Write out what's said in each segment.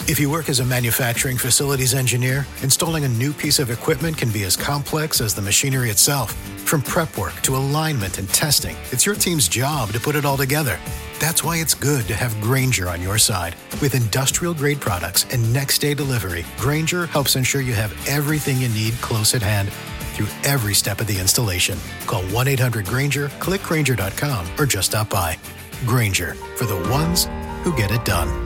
If you work as a manufacturing facilities engineer, installing a new piece of equipment can be as complex as the machinery itself. From prep work to alignment and testing, it's your team's job to put it all together. That's why it's good to have Grainger on your side. With industrial-grade products and next-day delivery, Grainger helps ensure you have everything you need close at hand through every step of the installation. Call 1-800-GRAINGER, click Grainger.com, or just stop by. Grainger, for the ones who get it done.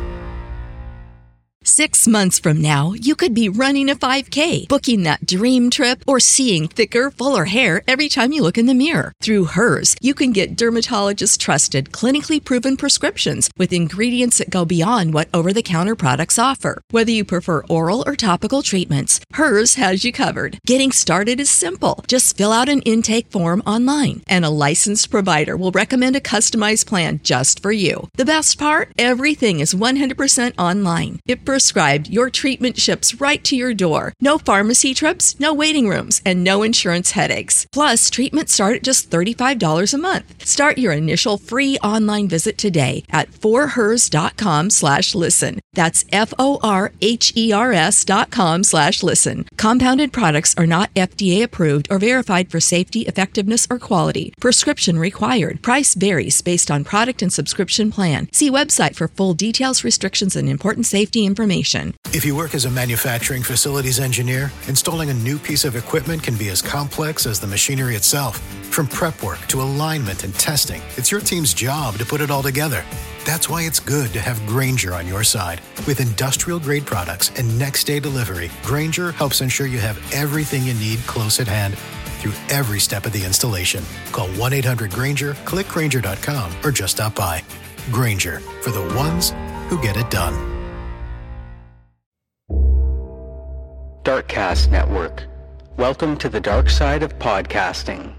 6 months from now, you could be running a 5K, booking that dream trip, or seeing thicker, fuller hair every time you look in the mirror. Through Hers, you can get dermatologist-trusted, clinically proven prescriptions with ingredients that go beyond what over-the-counter products offer. Whether you prefer oral or topical treatments, Hers has you covered. Getting started is simple. Just fill out an intake form online, and a licensed provider will recommend a customized plan just for you. The best part? Everything is 100% online. If prescribed, your treatment ships right to your door. No pharmacy trips, no waiting rooms, and no insurance headaches. Plus, treatments start at just $35 a month. Start your initial free online visit today at forhers.com/listen. That's FORHERS.com/listen. Compounded products are not FDA approved or verified for safety, effectiveness, or quality. Prescription required. Price varies based on product and subscription plan. See website for full details, restrictions, and important safety information. If you work as a manufacturing facilities engineer, installing a new piece of equipment can be as complex as the machinery itself. From prep work to alignment and testing, it's your team's job to put it all together. That's why it's good to have Grainger on your side. With industrial-grade products and next-day delivery, Grainger helps ensure you have everything you need close at hand through every step of the installation. Call 1-800-GRAINGER, click Grainger.com, or just stop by. Grainger, for the ones who get it done. Darkcast Network. Welcome to the dark side of podcasting.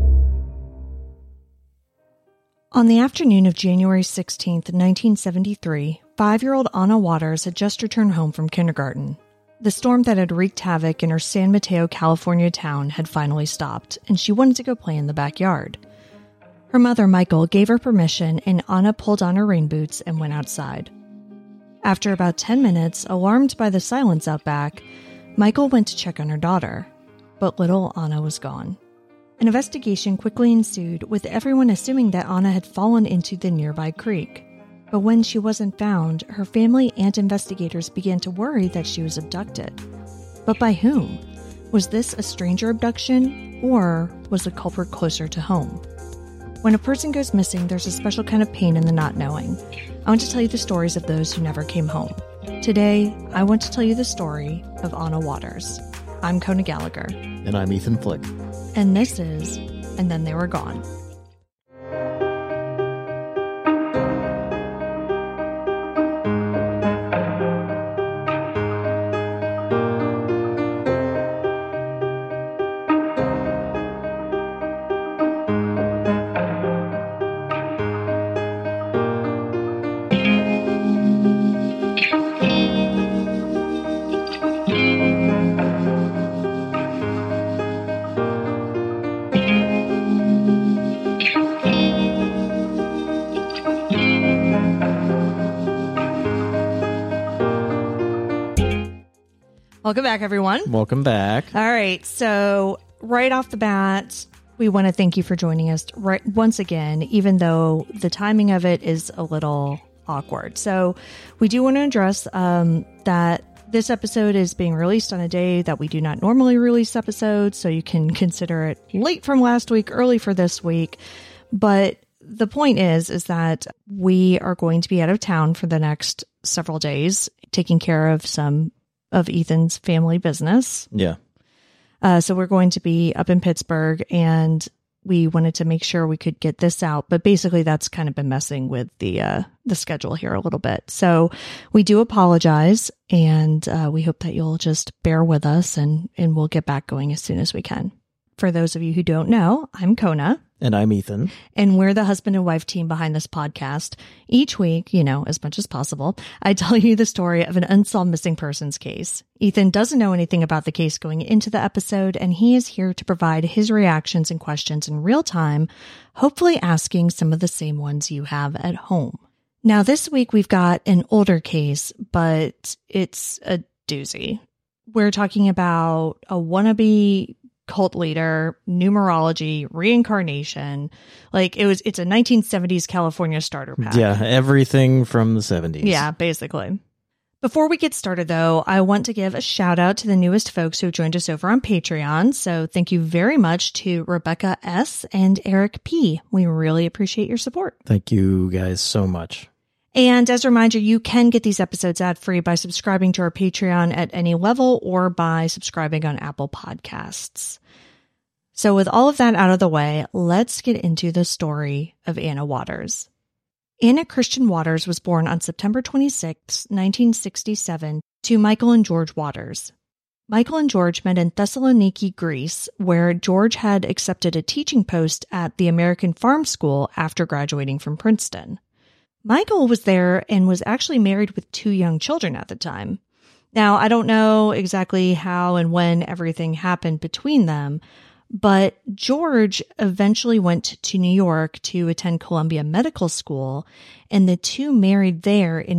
On the afternoon of January 16th, 1973, 5-year-old Anna Waters had just returned home from kindergarten. The storm that had wreaked havoc in her San Mateo, California town had finally stopped, and she wanted to go play in the backyard. Her mother, Michael, gave her permission, and Anna pulled on her rain boots and went outside. After about 10 minutes, alarmed by the silence out back, Michael went to check on her daughter, but little Anna was gone. An investigation quickly ensued, with everyone assuming that Anna had fallen into the nearby creek. But when she wasn't found, her family and investigators began to worry that she was abducted. But by whom? Was this a stranger abduction, or was the culprit closer to home? When a person goes missing, there's a special kind of pain in the not knowing. I want to tell you the stories of those who never came home. Today, I want to tell you the story of Anna Waters. I'm Kona Gallagher. And I'm Ethan Flick. And this is And Then They Were Gone. Welcome back, everyone. Welcome back. All right. So right off the bat, we want to thank you for joining us once again, even though the timing of it is a little awkward. So we do want to address that this episode is being released on a day that we do not normally release episodes. So you can consider it late from last week, early for this week. But the point is that we are going to be out of town for the next several days, taking care of some of Ethan's family business. Yeah. So we're going to be up in Pittsburgh, and we wanted to make sure we could get this out. But basically, that's kind of been messing with the schedule here a little bit. So we do apologize, and we hope that you'll just bear with us, and we'll get back going as soon as we can. For those of you who don't know, I'm Kona. And I'm Ethan. And we're the husband and wife team behind this podcast. Each week, as much as possible, I tell you the story of an unsolved missing persons case. Ethan doesn't know anything about the case going into the episode, and he is here to provide his reactions and questions in real time, hopefully asking some of the same ones you have at home. Now, this week we've got an older case, but it's a doozy. We're talking about a wannabe cult leader, numerology, reincarnation. Like it's a 1970s California starter pack. Yeah, everything from the 70s. Yeah, basically. Before we get started, though, I want to give a shout out to the newest folks who joined us over on Patreon. So thank you very much to Rebecca S. and Eric P. We really appreciate your support. Thank you guys so much. And as a reminder, you can get these episodes ad-free by subscribing to our Patreon at any level or by subscribing on Apple Podcasts. So with all of that out of the way, let's get into the story of Anna Waters. Anna Christian Waters was born on September 26, 1967, to Michael and George Waters. Michael and George met in Thessaloniki, Greece, where George had accepted a teaching post at the American Farm School after graduating from Princeton. Michael was there and was actually married with 2 young children at the time. Now, I don't know exactly how and when everything happened between them, but George eventually went to New York to attend Columbia Medical School, and the 2 married there in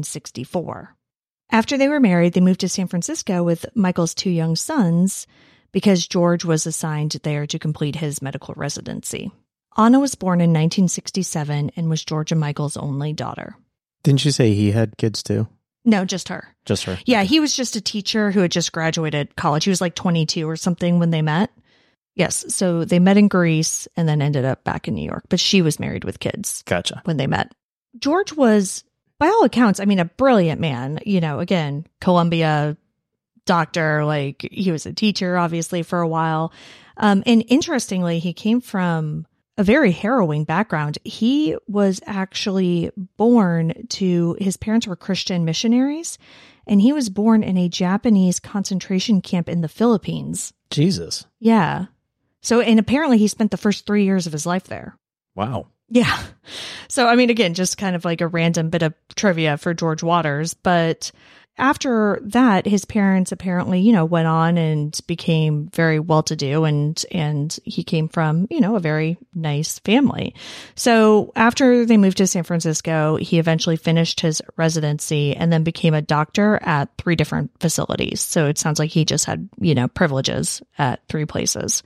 1964. After they were married, they moved to San Francisco with Michael's 2 young sons because George was assigned there to complete his medical residency. Anna was born in 1967 and was George and Michael's only daughter. Didn't you say he had kids too? No, just her. Just her. Yeah, he was just a teacher who had just graduated college. He was like 22 or something when they met. Yes, so they met in Greece and then ended up back in New York, but she was married with kids. Gotcha. When they met. George was, by all accounts, a brilliant man. You know, again, Columbia doctor, like he was a teacher, obviously, for a while. And interestingly, he came from a very harrowing background. He was actually born to, his parents were Christian missionaries, and he was born in a Japanese concentration camp in the Philippines. Jesus. Yeah. So, and apparently he spent the first 3 years of his life there. Wow. Yeah. So, again, just kind of like a random bit of trivia for George Waters. But after that, his parents apparently, went on and became very well-to-do, and he came from, a very nice family. So after they moved to San Francisco, he eventually finished his residency and then became a doctor at 3 different facilities. So it sounds like he just had, privileges at 3 places.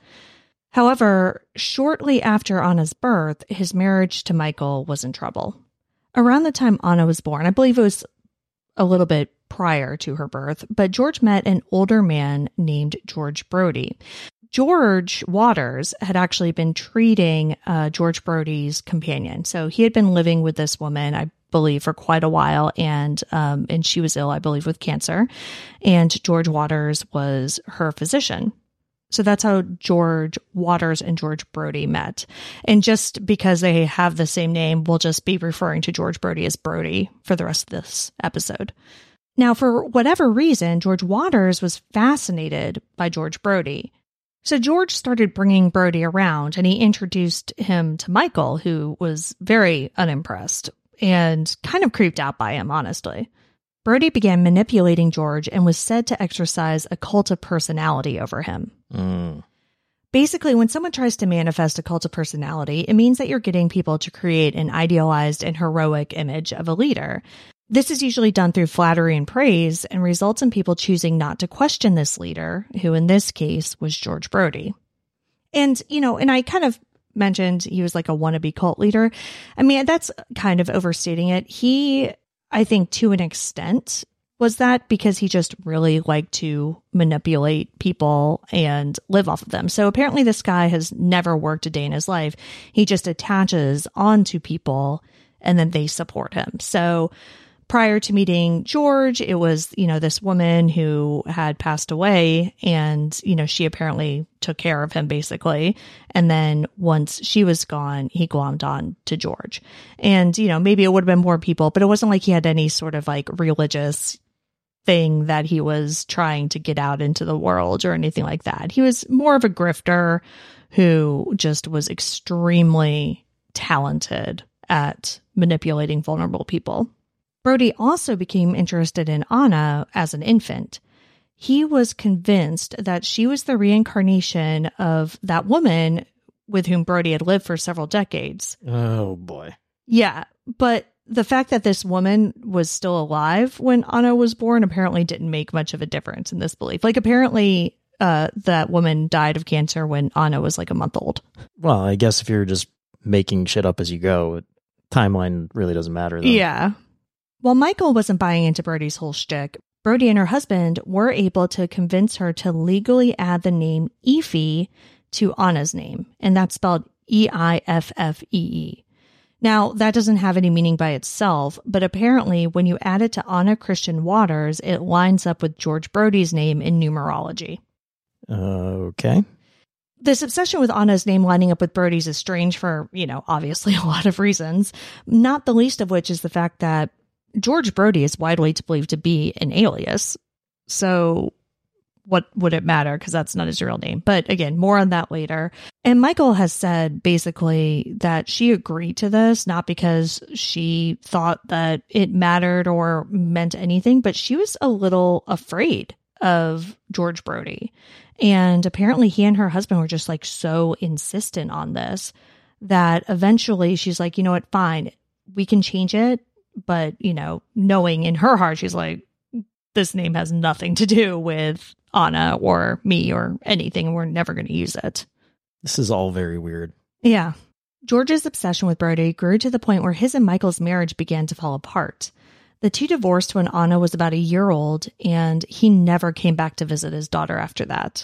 However, shortly after Anna's birth, his marriage to Michael was in trouble. Around the time Anna was born, I believe it was a little bit prior to her birth, but George met an older man named George Brody. George Waters had actually been treating George Brody's companion. So he had been living with this woman, I believe, for quite a while, and she was ill, I believe, with cancer. And George Waters was her physician. So that's how George Waters and George Brody met. And just because they have the same name, we'll just be referring to George Brody as Brody for the rest of this episode. Now, for whatever reason, George Waters was fascinated by George Brody. So George started bringing Brody around, and he introduced him to Michael, who was very unimpressed and kind of creeped out by him, honestly. Brody began manipulating George and was said to exercise a cult of personality over him. Basically, when someone tries to manifest a cult of personality, it means that you're getting people to create an idealized and heroic image of a leader. This is usually done through flattery and praise and results in people choosing not to question this leader, who in this case was George Brody. And, and I kind of mentioned he was like a wannabe cult leader. That's kind of overstating it. He, I think to an extent, was that because he just really liked to manipulate people and live off of them. So apparently this guy has never worked a day in his life. He just attaches onto people and then they support him. So prior to meeting George, it was, this woman who had passed away and, she apparently took care of him basically. And then once she was gone, he glommed on to George. And, maybe it would have been more people, but it wasn't like he had any sort of like religious thing that he was trying to get out into the world or anything like that. He was more of a grifter who just was extremely talented at manipulating vulnerable people. Brody also became interested in Anna as an infant. He was convinced that she was the reincarnation of that woman with whom Brody had lived for several decades. Oh, boy. Yeah, but the fact that this woman was still alive when Anna was born apparently didn't make much of a difference in this belief. Like, apparently that woman died of cancer when Anna was like a month old. Well, I guess if you're just making shit up as you go, timeline really doesn't matter, though. Yeah. While Michael wasn't buying into Brody's whole shtick, Brody and her husband were able to convince her to legally add the name Eiffee to Anna's name, and that's spelled Eiffee. Now, that doesn't have any meaning by itself, but apparently when you add it to Anna Christian Waters, it lines up with George Brody's name in numerology. Okay. This obsession with Anna's name lining up with Brody's is strange for, obviously a lot of reasons, not the least of which is the fact that George Brody is widely believed to be an alias. So what would it matter? Because that's not his real name. But again, more on that later. And Michael has said basically that she agreed to this, not because she thought that it mattered or meant anything, but she was a little afraid of George Brody. And apparently he and her husband were just like so insistent on this that eventually she's like, you know what, fine, we can change it. But, knowing in her heart, she's like, this name has nothing to do with Anna or me or anything, and we're never going to use it. This is all very weird. Yeah. George's obsession with Brody grew to the point where his and Michael's marriage began to fall apart. The two divorced when Anna was about a year old, and he never came back to visit his daughter after that.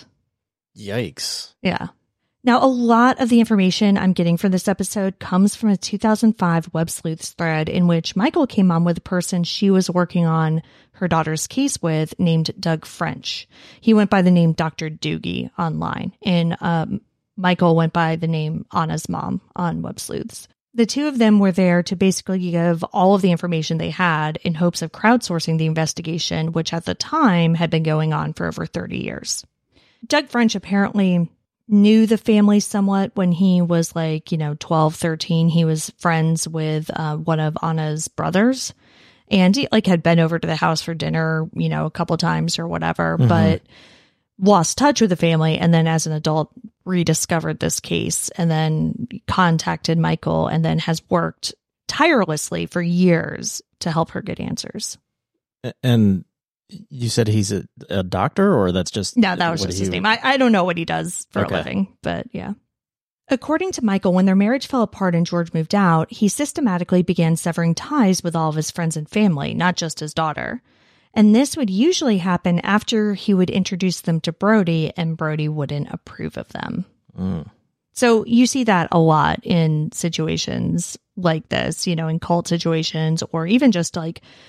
Yikes. Yeah. Now, a lot of the information I'm getting for this episode comes from a 2005 Web Sleuths thread in which Michael came on with a person she was working on her daughter's case with named Doug French. He went by the name Dr. Doogie online, and Michael went by the name Anna's mom on Web Sleuths. The two of them were there to basically give all of the information they had in hopes of crowdsourcing the investigation, which at the time had been going on for over 30 years. Doug French apparently knew the family somewhat when he was 12, 13. He was friends with one of Anna's brothers, and he had been over to the house for dinner, a couple times or whatever, but lost touch with the family. And then as an adult rediscovered this case and then contacted Michael and then has worked tirelessly for years to help her get answers. And you said he's a doctor, or that's just... No, that was just his name. I don't know what he does for a living, but yeah. According to Michael, when their marriage fell apart and George moved out, he systematically began severing ties with all of his friends and family, not just his daughter. And this would usually happen after he would introduce them to Brody, and Brody wouldn't approve of them. So you see that a lot in situations like this, in cult situations, or even just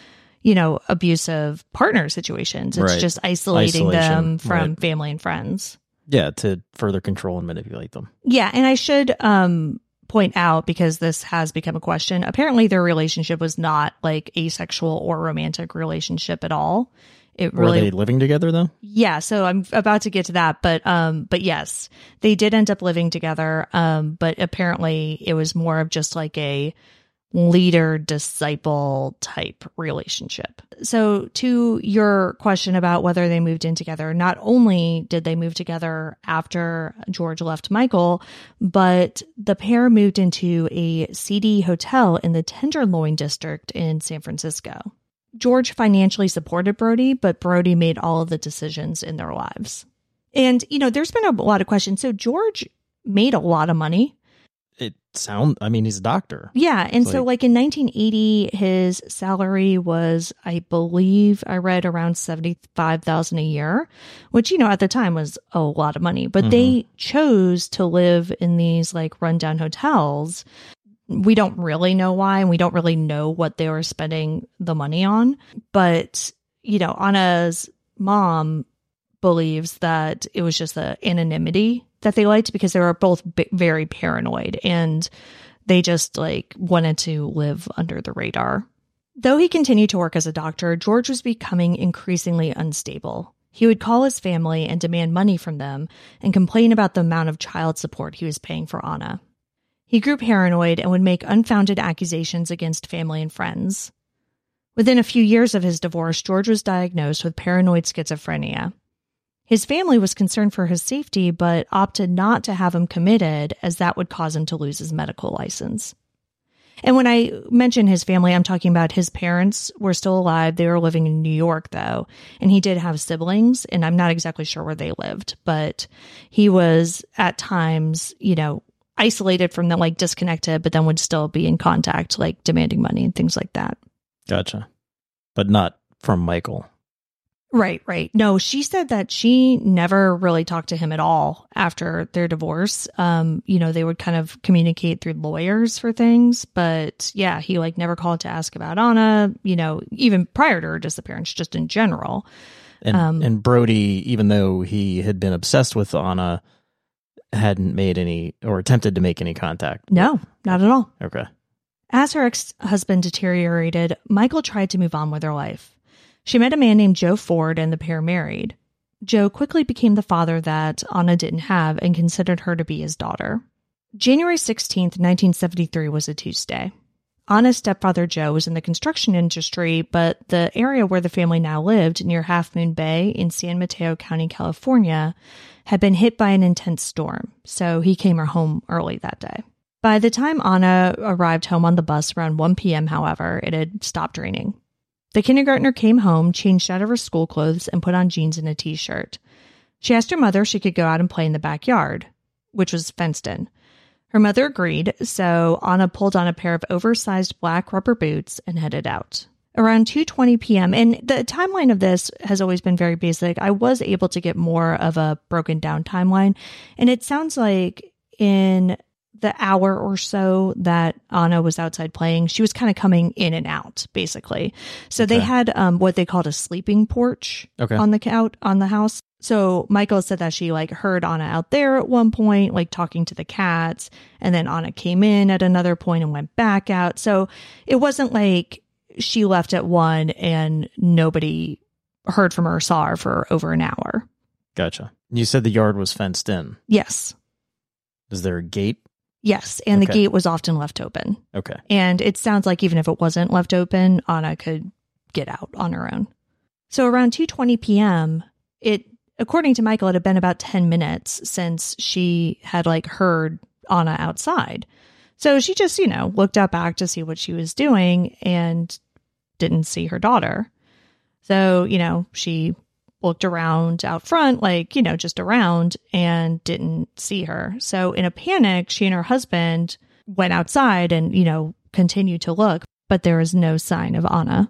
abusive partner situations. It's just isolating them from family and friends. Yeah, to further control and manipulate them. Yeah, and I should point out, because this has become a question, apparently their relationship was not asexual or romantic relationship at all. Were they living together though? Yeah, so I'm about to get to that, but yes, they did end up living together. But apparently it was more of just a leader-disciple type relationship. So to your question about whether they moved in together, not only did they move together after George left Michael, but the pair moved into a seedy hotel in the Tenderloin district in San Francisco. George financially supported Brody, but Brody made all of the decisions in their lives. And, there's been a lot of questions. So George made a lot of money. He's a doctor. Yeah. And so in 1980, his salary was, I believe I read, around $75,000 a year, which, at the time was a lot of money, but they chose to live in these rundown hotels. We don't really know why, and we don't really know what they were spending the money on. But, Anna's mom believes that it was just the anonymity that they liked, because they were both very paranoid and they just wanted to live under the radar. Though he continued to work as a doctor, George was becoming increasingly unstable. He would call his family and demand money from them and complain about the amount of child support he was paying for Anna. He grew paranoid and would make unfounded accusations against family and friends. Within a few years of his divorce, George was diagnosed with paranoid schizophrenia. His family was concerned for his safety, but opted not to have him committed, as that would cause him to lose his medical license. And when I mention his family, I'm talking about his parents were still alive. They were living in New York, though. And he did have siblings, and I'm not exactly sure where they lived. But he was, at times, isolated from them, like disconnected, but then would still be in contact, like demanding money and things like that. Gotcha. But not from Michael. Right. No, she said that she never really talked to him at all after their divorce. They would kind of communicate through lawyers for things, but yeah, he never called to ask about Anna, even prior to her disappearance, just in general. And Brody, even though he had been obsessed with Anna, hadn't made any or attempted to make any contact. No, not at all. Okay. As her ex-husband deteriorated, Michael tried to move on with her life. She met a man named Joe Ford and the pair married. Joe quickly became the father that Anna didn't have and considered her to be his daughter. January 16th, 1973 was a Tuesday. Anna's stepfather Joe was in the construction industry, but the area where the family now lived, near Half Moon Bay in San Mateo County, California, had been hit by an intense storm, so he came home early that day. By the time Anna arrived home on the bus around 1 p.m., however, it had stopped raining. The kindergartner came home, changed out of her school clothes, and put on jeans and a t-shirt. She asked her mother if she could go out and play in the backyard, which was fenced in. Her mother agreed, so Anna pulled on a pair of oversized black rubber boots and headed out. Around 2:20 p.m., and the timeline of this has always been very basic. I was able to get more of a broken down timeline, and it sounds like in the hour or so that Anna was outside playing, she was kind of coming in and out, basically. So They had what they called a sleeping porch on the house. So Michael said that she heard Anna out there at one point, talking to the cats, and then Anna came in at another point and went back out. So it wasn't like she left at 1 and nobody heard from her or saw her for over an hour. Gotcha. You said the yard was fenced in. Yes. Is there a gate? Yes, and the gate was often left open. Okay. And it sounds like even if it wasn't left open, Anna could get out on her own. So around 2:20 p.m., according to Michael, it had been about 10 minutes since she had heard Anna outside. So she just, looked out back to see what she was doing and didn't see her daughter. So, she looked around out front, just around, and didn't see her. So in a panic, she and her husband went outside and, continued to look, but there was no sign of Anna.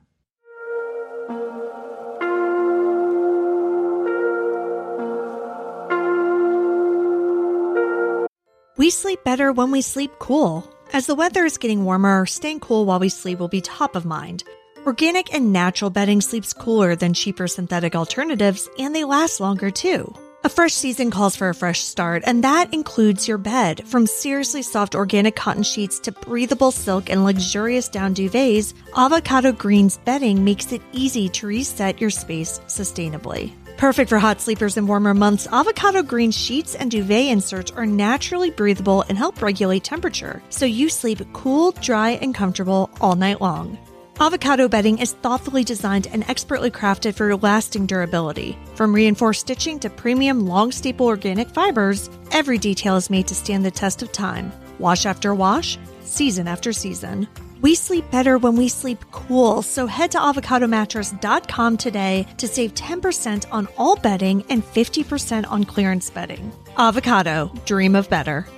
We sleep better when we sleep cool. As the weather is getting warmer, staying cool while we sleep will be top of mind. Organic and natural bedding sleeps cooler than cheaper synthetic alternatives, and they last longer too. A fresh season calls for a fresh start, and that includes your bed. From seriously soft organic cotton sheets to breathable silk and luxurious down duvets, Avocado Green's bedding makes it easy to reset your space sustainably. Perfect for hot sleepers in warmer months, Avocado Green sheets and duvet inserts are naturally breathable and help regulate temperature, so you sleep cool, dry, and comfortable all night long. Avocado bedding is thoughtfully designed and expertly crafted for lasting durability. From reinforced stitching to premium long-staple organic fibers, every detail is made to stand the test of time. Wash after wash, season after season. We sleep better when we sleep cool, so head to avocadomattress.com today to save 10% on all bedding and 50% on clearance bedding. Avocado, dream of better.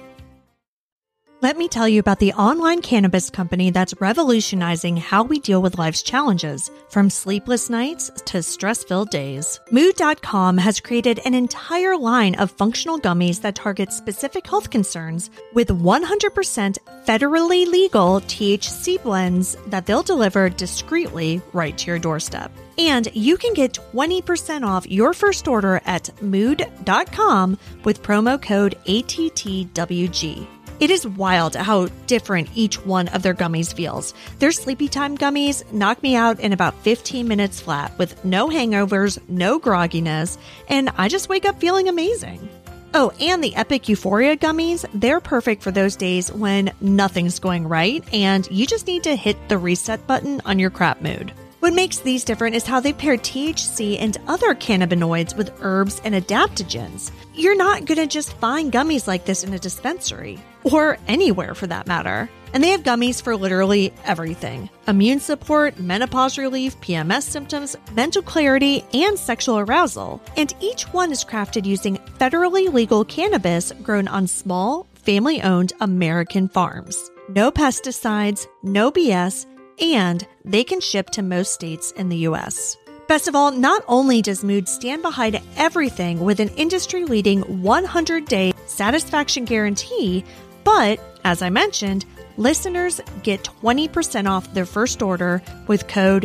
Let me tell you about the online cannabis company that's revolutionizing how we deal with life's challenges, from sleepless nights to stress-filled days. Mood.com has created an entire line of functional gummies that target specific health concerns with 100% federally legal THC blends that they'll deliver discreetly right to your doorstep. And you can get 20% off your first order at mood.com with promo code ATTWG. It is wild how different each one of their gummies feels. Their Sleepy Time gummies knock me out in about 15 minutes flat with no hangovers, no grogginess, and I just wake up feeling amazing. Oh, and the Epic Euphoria gummies, they're perfect for those days when nothing's going right and you just need to hit the reset button on your crap mood. What makes these different is how they pair THC and other cannabinoids with herbs and adaptogens. You're not going to just find gummies like this in a dispensary, or anywhere for that matter. And they have gummies for literally everything: immune support, menopause relief, PMS symptoms, mental clarity, and sexual arousal. And each one is crafted using federally legal cannabis grown on small, family-owned American farms. No pesticides, no BS, and they can ship to most states in the U.S. Best of all, not only does Mood stand behind everything with an industry-leading 100-day satisfaction guarantee, but, as I mentioned, listeners get 20% off their first order with code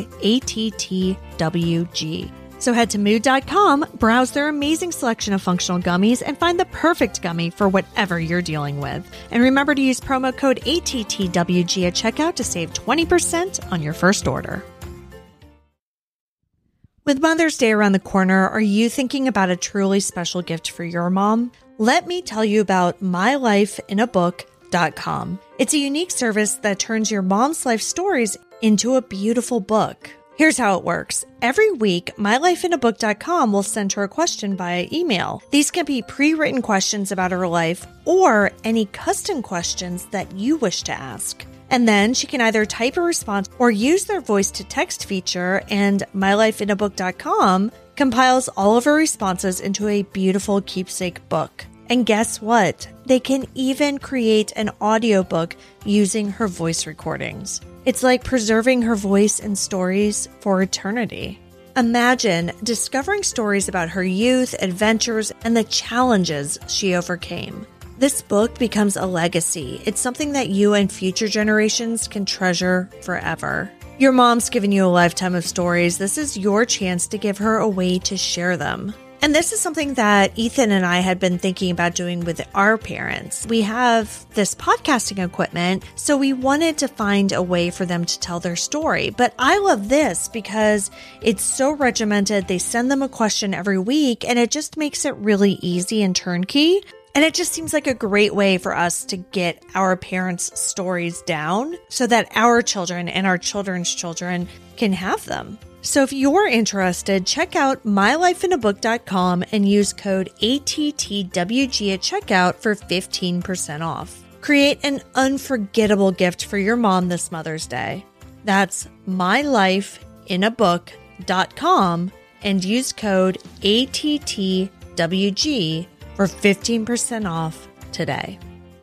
ATTWG. So head to Mood.com, browse their amazing selection of functional gummies, and find the perfect gummy for whatever you're dealing with. And remember to use promo code ATTWG at checkout to save 20% on your first order. With Mother's Day around the corner, are you thinking about a truly special gift for your mom? Let me tell you about mylifeinabook.com. It's a unique service that turns your mom's life stories into a beautiful book. Here's how it works. Every week, mylifeinabook.com will send her a question via email. These can be pre-written questions about her life or any custom questions that you wish to ask. And then she can either type a response or use their voice-to-text feature, and mylifeinabook.com compiles all of her responses into a beautiful keepsake book. And guess what? They can even create an audiobook using her voice recordings. It's like preserving her voice and stories for eternity. Imagine discovering stories about her youth, adventures, and the challenges she overcame. This book becomes a legacy. It's something that you and future generations can treasure forever. Your mom's given you a lifetime of stories. This is your chance to give her a way to share them. And this is something that Ethan and I had been thinking about doing with our parents. We have this podcasting equipment, so we wanted to find a way for them to tell their story. But I love this because it's so regimented. They send them a question every week, and it just makes it really easy and turnkey. And it just seems like a great way for us to get our parents' stories down so that our children and our children's children can have them. So if you're interested, check out mylifeinabook.com and use code ATTWG at checkout for 15% off. Create an unforgettable gift for your mom this Mother's Day. That's mylifeinabook.com and use code ATTWG for 15% off today.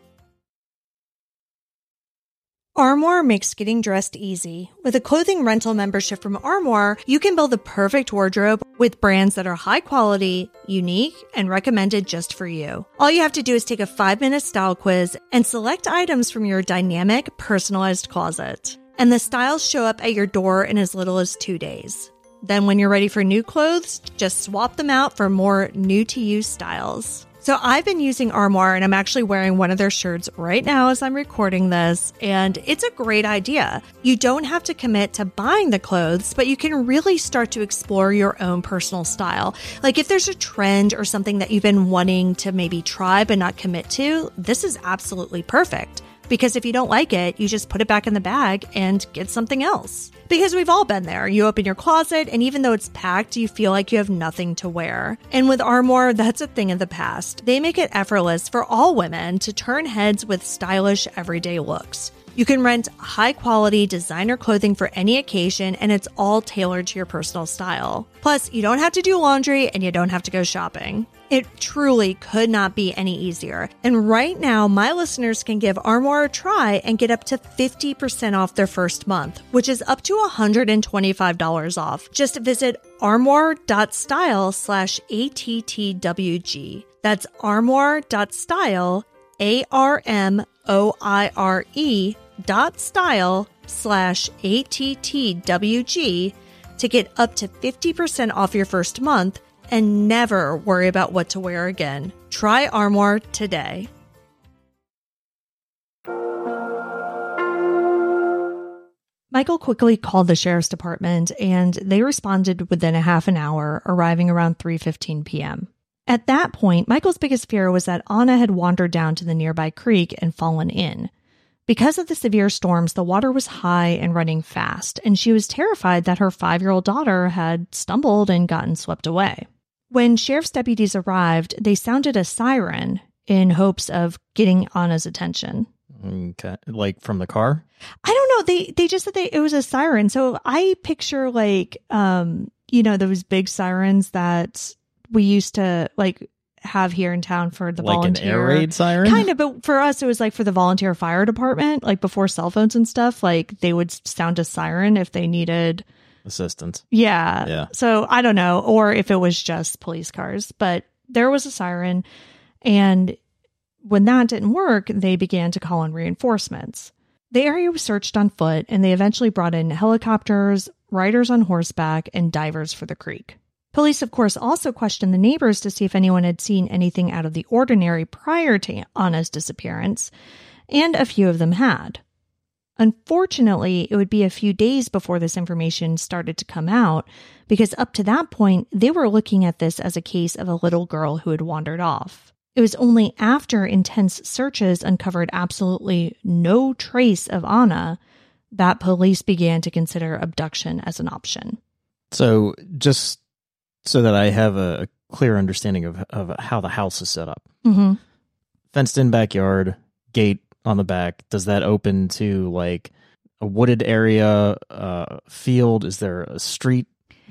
Armoire makes getting dressed easy. With a clothing rental membership from Armoire, you can build the perfect wardrobe with brands that are high quality, unique, and recommended just for you. All you have to do is take a 5-minute style quiz and select items from your dynamic, personalized closet. And the styles show up at your door in as little as 2 days. Then when you're ready for new clothes, just swap them out for more new-to-you styles. So I've been using Armoire, and I'm actually wearing one of their shirts right now as I'm recording this, and it's a great idea. You don't have to commit to buying the clothes, but you can really start to explore your own personal style. Like if there's a trend or something that you've been wanting to maybe try but not commit to, this is absolutely perfect. Because if you don't like it, you just put it back in the bag and get something else. Because we've all been there. You open your closet, and even though it's packed, you feel like you have nothing to wear. And with Armoire, that's a thing of the past. They make it effortless for all women to turn heads with stylish, everyday looks. You can rent high-quality designer clothing for any occasion, and it's all tailored to your personal style. Plus, you don't have to do laundry, and you don't have to go shopping. It truly could not be any easier. And right now, my listeners can give Armoire a try and get up to 50% off their first month, which is up to $125 off. Just visit armoire.style/ATTWG. That's armoire.style, ARMOIRE.style/ATTWG to get up to 50% off your first month and never worry about what to wear again. Try Armoire today. Michael quickly called the sheriff's department, and they responded within a half an hour, arriving around 3:15 p.m. At that point, Michael's biggest fear was that Anna had wandered down to the nearby creek and fallen in. Because of the severe storms, the water was high and running fast, and she was terrified that her 5-year-old daughter had stumbled and gotten swept away. When sheriff's deputies arrived, they sounded a siren in hopes of getting Anna's attention. Okay. Like from the car? I don't know. They just said it was a siren. So I picture like, those big sirens that we used to like have here in town for the like volunteer. Like an air raid siren? Kind of, but for us, it was like for the volunteer fire department, like before cell phones and stuff, like they would sound a siren if they needed assistance. Yeah. So I don't know, or if it was just police cars, but there was a siren. And when that didn't work, they began to call in reinforcements. The area was searched on foot, and they eventually brought in helicopters, riders on horseback, and divers for the creek. Police, of course, also questioned the neighbors to see if anyone had seen anything out of the ordinary prior to Anna's disappearance, and a few of them had. Unfortunately, it would be a few days before this information started to come out, because up to that point, they were looking at this as a case of a little girl who had wandered off. It was only after intense searches uncovered absolutely no trace of Anna that police began to consider abduction as an option. So just so that I have a clear understanding of how the house is set up. Mm-hmm. Fenced in backyard, gate on the back. Does that open to like a wooded area, field? Is there a street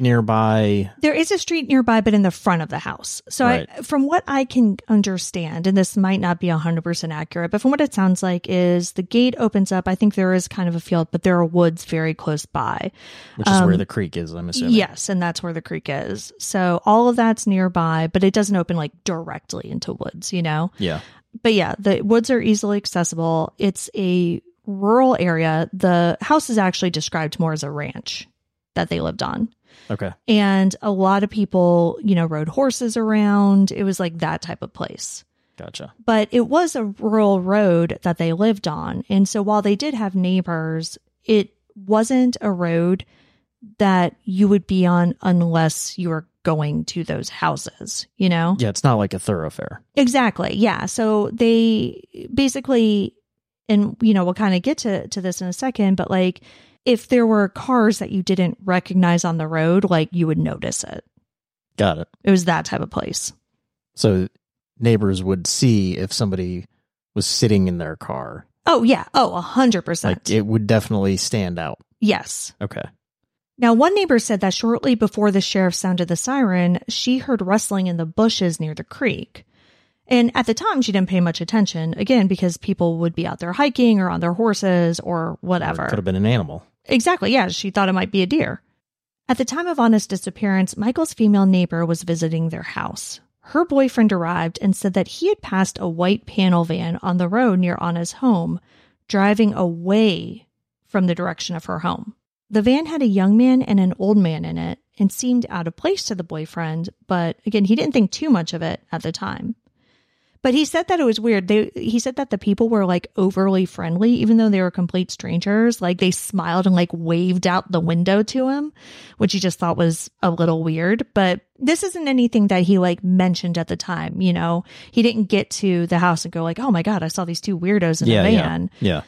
nearby? There is a street nearby, but in the front of the house. So right. From what I can understand, and this might not be 100% accurate, but from what it sounds like is the gate opens up. I think there is kind of a field, but there are woods very close by. Which is where the creek is, I'm assuming. Yes, and that's where the creek is. So all of that's nearby, but it doesn't open like directly into woods, Yeah. But yeah, the woods are easily accessible. It's a rural area. The house is actually described more as a ranch that they lived on. Okay. And a lot of people, rode horses around. It was like that type of place. Gotcha. But it was a rural road that they lived on. And so while they did have neighbors, it wasn't a road that you would be on unless you were going to those houses, Yeah, it's not like a thoroughfare. Exactly. Yeah. So they basically, and, we'll kind of get to this in a second, but like, if there were cars that you didn't recognize on the road, like you would notice it. Got it. It was that type of place. So neighbors would see if somebody was sitting in their car. Oh, yeah. Oh, 100%. Like it would definitely stand out. Yes. Okay. Now, one neighbor said that shortly before the sheriff sounded the siren, she heard rustling in the bushes near the creek. And at the time, she didn't pay much attention, again, because people would be out there hiking or on their horses or whatever. Or it could have been an animal. Exactly, yeah. She thought it might be a deer. At the time of Anna's disappearance, Michael's female neighbor was visiting their house. Her boyfriend arrived and said that he had passed a white panel van on the road near Anna's home, driving away from the direction of her home. The van had a young man and an old man in it and seemed out of place to the boyfriend, but again, he didn't think too much of it at the time. But he said that it was weird. He said that the people were like overly friendly, even though they were complete strangers. Like they smiled and like waved out the window to him, which he just thought was a little weird. But this isn't anything that he like mentioned at the time. He didn't get to the house and go like, "Oh my God, I saw these two weirdos in the van." Yeah.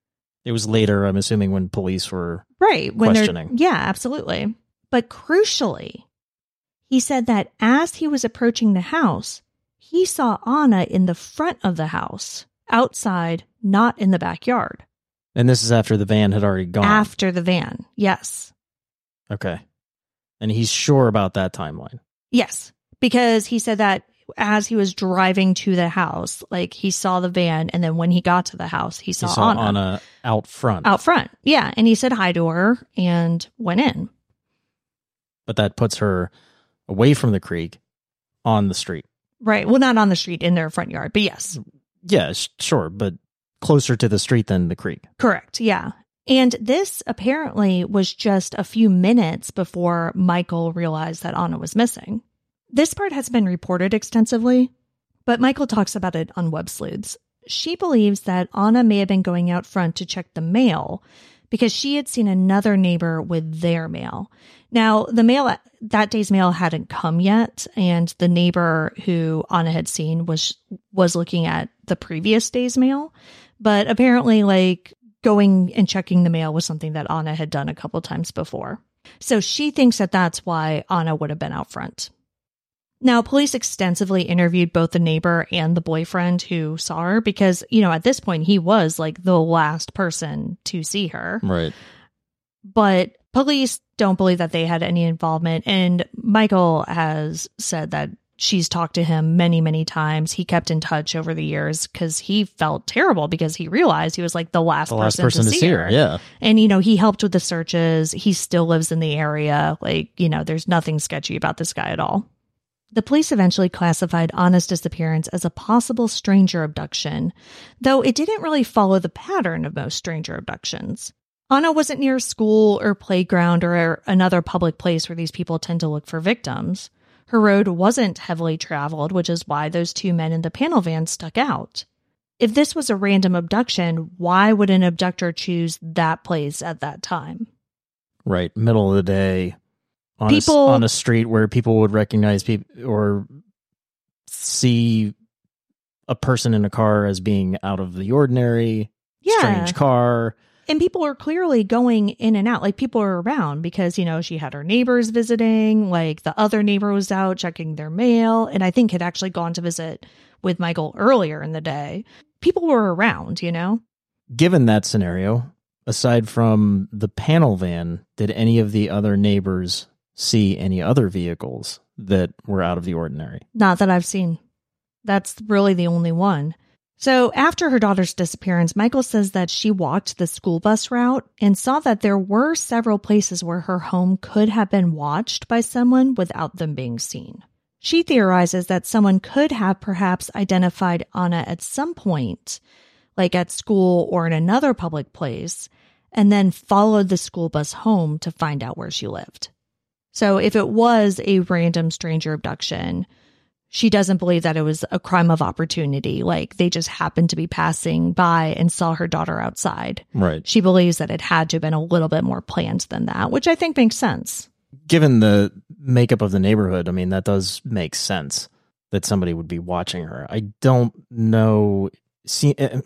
It was later, I'm assuming, when police were when questioning. Yeah, absolutely. But crucially, he said that as he was approaching the house, he saw Anna in the front of the house, outside, not in the backyard. And this is after the van had already gone. After the van, yes. Okay. And he's sure about that timeline. Yes, because he said that as he was driving to the house, like he saw the van, and then when he got to the house, he saw Anna out front. Out front, yeah. And he said hi to her and went in. But that puts her away from the creek on the street. Right. Well, not on the street, in their front yard, but yes. Yeah, sure. But closer to the street than the creek. Correct. Yeah. And this apparently was just a few minutes before Michael realized that Anna was missing. This part has been reported extensively, but Michael talks about it on Web Sleuths. She believes that Anna may have been going out front to check the mail because she had seen another neighbor with their mail. Now, that day's mail hadn't come yet, and the neighbor who Anna had seen was looking at the previous day's mail. But apparently, like, going and checking the mail was something that Anna had done a couple times before. So she thinks that that's why Anna would have been out front. Now, police extensively interviewed both the neighbor and the boyfriend who saw her because, you know, at this point, he was like the last person to see her. Right. But police don't believe that they had any involvement. And Michael has said that she's talked to him many, many times. He kept in touch over the years because he felt terrible because he realized he was like the last person to see her. Yeah. And, you know, he helped with the searches. He still lives in the area. Like, you know, there's nothing sketchy about this guy at all. The police eventually classified Anna's disappearance as a possible stranger abduction, though it didn't really follow the pattern of most stranger abductions. Anna wasn't near a school or playground or another public place where these people tend to look for victims. Her road wasn't heavily traveled, which is why those two men in the panel van stuck out. If this was a random abduction, why would an abductor choose that place at that time? Right. Middle of the day. On a street where people would recognize people or see a person in a car as being out of the ordinary, strange car. And people are clearly going in and out. Like, people are around because, you know, she had her neighbors visiting. Like, the other neighbor was out checking their mail. And I think had actually gone to visit with Michael earlier in the day. People were around, you know? Given that scenario, aside from the panel van, did any of the other neighbors see any other vehicles that were out of the ordinary? Not that I've seen. That's really the only one. So after her daughter's disappearance, Michael says that she walked the school bus route and saw that there were several places where her home could have been watched by someone without them being seen. She theorizes that someone could have perhaps identified Anna at some point, like at school or in another public place, and then followed the school bus home to find out where she lived. So if it was a random stranger abduction, she doesn't believe that it was a crime of opportunity. Like, they just happened to be passing by and saw her daughter outside. Right. She believes that it had to have been a little bit more planned than that, which I think makes sense. Given the makeup of the neighborhood, I mean, that does make sense that somebody would be watching her. I don't know. It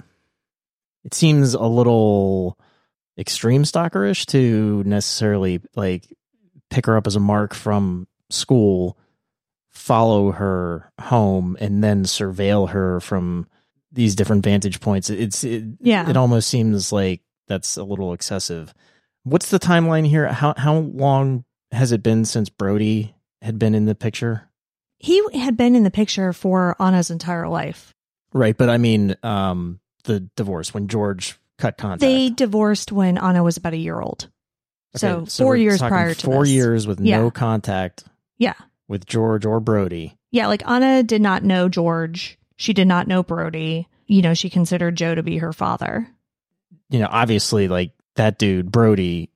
seems a little extreme stalkerish to necessarily, like, pick her up as a mark from school, follow her home, and then surveil her from these different vantage points. It almost seems like that's a little excessive. What's the timeline here? How long has it been since Brody had been in the picture? He had been in the picture for Anna's entire life. Right, but I mean, the divorce, when George cut contact. They divorced when Anna was about a year old. Okay, so 4 years prior to 4 this. years with no contact. Yeah. With George or Brody. Yeah, like, Anna did not know George. She did not know Brody. You know, she considered Joe to be her father. You know, obviously, like, that dude, Brody,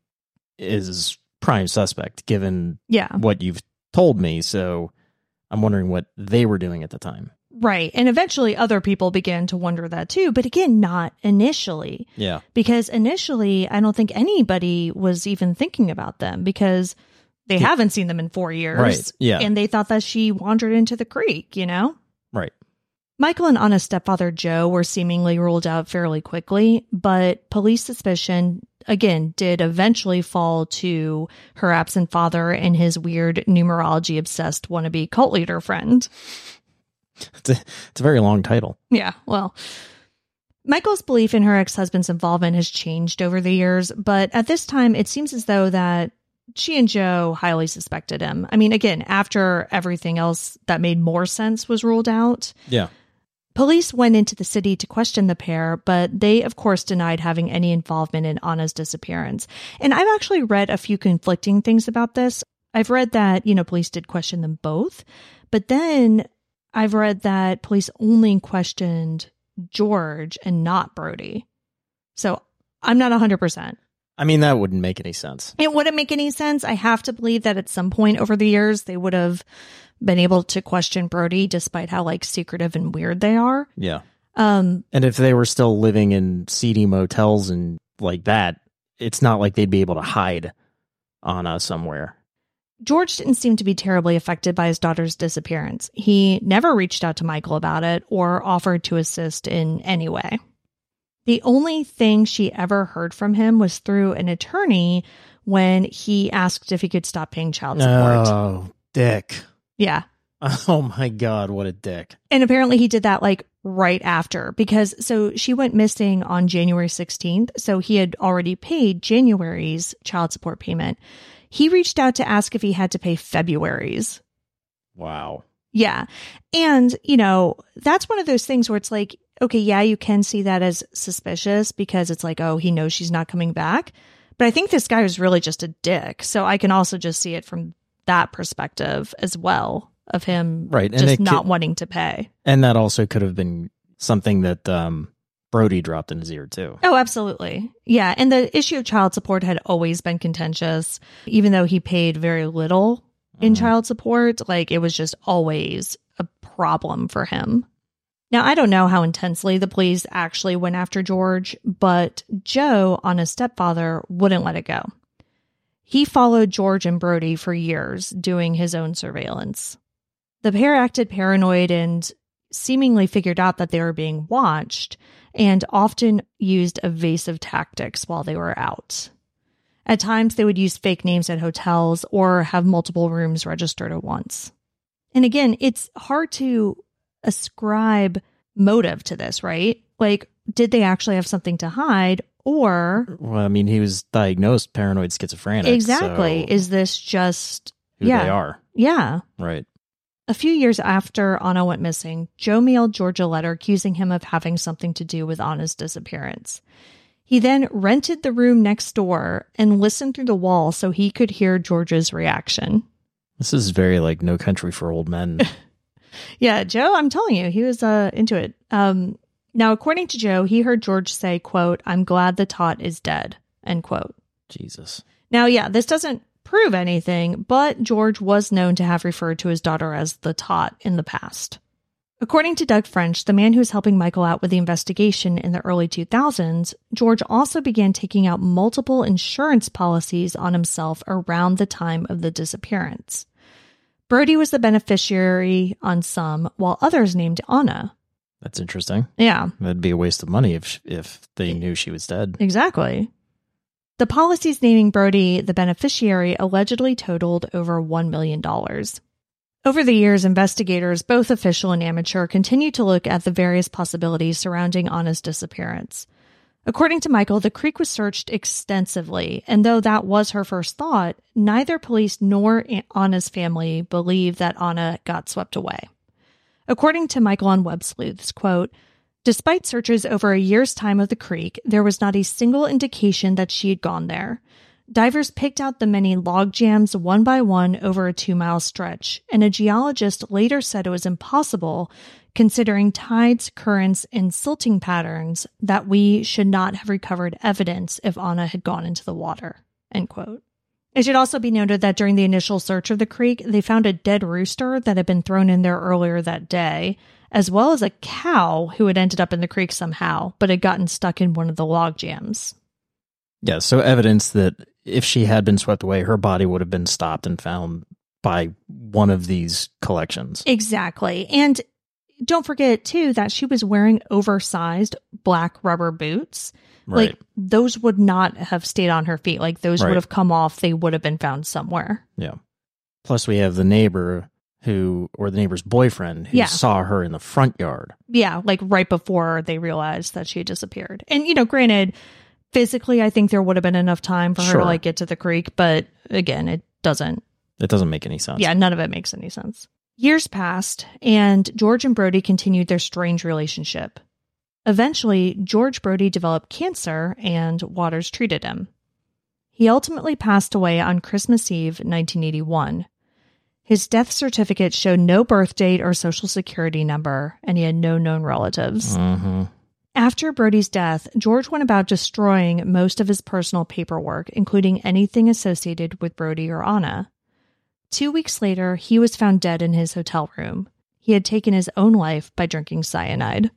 is prime suspect, given what you've told me. So I'm wondering what they were doing at the time. Right. And eventually other people began to wonder that too. But again, not initially. Yeah. Because initially, I don't think anybody was even thinking about them because they haven't seen them in 4 years. Right. Yeah. And they thought that she wandered into the creek, you know? Right. Michael and Anna's stepfather, Joe, were seemingly ruled out fairly quickly, but police suspicion, again, did eventually fall to her absent father and his weird numerology-obsessed wannabe cult leader friend. It's a very long title. Yeah, well, Michael's belief in her ex-husband's involvement has changed over the years, but at this time, it seems as though that she and Joe highly suspected him. I mean, again, after everything else that made more sense was ruled out. Yeah. Police went into the city to question the pair, but they, of course, denied having any involvement in Anna's disappearance. And I've actually read a few conflicting things about this. I've read that, you know, police did question them both, but then I've read that police only questioned George and not Brody. So I'm not 100%. I mean, that wouldn't make any sense. It wouldn't make any sense. I have to believe that at some point over the years, they would have been able to question Brody, despite how, like, secretive and weird they are. Yeah. And if they were still living in seedy motels and like that, it's not like they'd be able to hide Anna somewhere. George didn't seem to be terribly affected by his daughter's disappearance. He never reached out to Michael about it or offered to assist in any way. The only thing she ever heard from him was through an attorney when he asked if he could stop paying child support. Oh, dick. Yeah. Oh my God, what a dick. And apparently he did that like right after, because so she went missing on January 16th. So he had already paid January's child support payment. He reached out to ask if he had to pay February's. Wow. Yeah. And, that's one of those things where it's like, okay, yeah, you can see that as suspicious because it's like, oh, he knows she's not coming back. But I think this guy was really just a dick. So I can also just see it from that perspective as well, of him just not wanting to pay. And that also could have been something that Brody dropped in his ear too. Oh, absolutely. Yeah. And the issue of child support had always been contentious, even though he paid very little in child support. Like, it was just always a problem for him. Now, I don't know how intensely the police actually went after George, but Joe, Anna's stepfather, wouldn't let it go. He followed George and Brody for years, doing his own surveillance. The pair acted paranoid and seemingly figured out that they were being watched, and often used evasive tactics while they were out. At times, they would use fake names at hotels or have multiple rooms registered at once. And again, it's hard to ascribe motive to this, right? Like, did they actually have something to hide? Or, well, I mean, he was diagnosed paranoid schizophrenic. Exactly. So is this just who they are? Yeah. Right. A few years after Anna went missing, Joe mailed George a letter accusing him of having something to do with Anna's disappearance. He then rented the room next door and listened through the wall so he could hear George's reaction. This is very like No Country for Old Men. Yeah, Joe, I'm telling you, he was into it. Now, according to Joe, he heard George say, quote, "I'm glad the tot is dead," end quote. Jesus. Now, yeah, this doesn't prove anything, but George was known to have referred to his daughter as the tot in the past. According to Doug French, the man who was helping Michael out with the investigation in the early 2000s, George also began taking out multiple insurance policies on himself around the time of the disappearance. Brody was the beneficiary on some, while others named Anna. That's interesting. Yeah. That'd be a waste of money if they knew she was dead. Exactly. The policies naming Brody the beneficiary allegedly totaled over $1 million. Over the years, investigators, both official and amateur, continued to look at the various possibilities surrounding Anna's disappearance. According to Michael, the creek was searched extensively, and though that was her first thought, neither police nor Anna's family believed that Anna got swept away. According to Michael on Web Sleuths, quote, "Despite searches over a year's time of the creek, there was not a single indication that she had gone there. Divers picked out the many log jams one by one over a 2-mile stretch, and a geologist later said it was impossible, considering tides, currents, and silting patterns, that we should not have recovered evidence if Anna had gone into the water," end quote. It should also be noted that during the initial search of the creek, they found a dead rooster that had been thrown in there earlier that day, as well as a cow who had ended up in the creek somehow, but had gotten stuck in one of the log jams. Yeah, so evidence that if she had been swept away, her body would have been stopped and found by one of these collections. Exactly. And don't forget, too, that she was wearing oversized black rubber boots. Right. Like, those would not have stayed on her feet. Like, those would have come off. They would have been found somewhere. Yeah. Plus, we have the neighbor or the neighbor's boyfriend who saw her in the front yard. Yeah, like right before they realized that she had disappeared. And, granted, physically, I think there would have been enough time for her to like get to the creek. But again, it doesn't make any sense. Yeah, none of it makes any sense. Years passed, and George and Brody continued their strange relationship. Eventually, George Brody developed cancer, and Waters treated him. He ultimately passed away on Christmas Eve, 1981. His death certificate showed no birth date or social security number, and he had no known relatives. Mm-hmm. After Brody's death, George went about destroying most of his personal paperwork, including anything associated with Brody or Anna. 2 weeks later, he was found dead in his hotel room. He had taken his own life by drinking cyanide.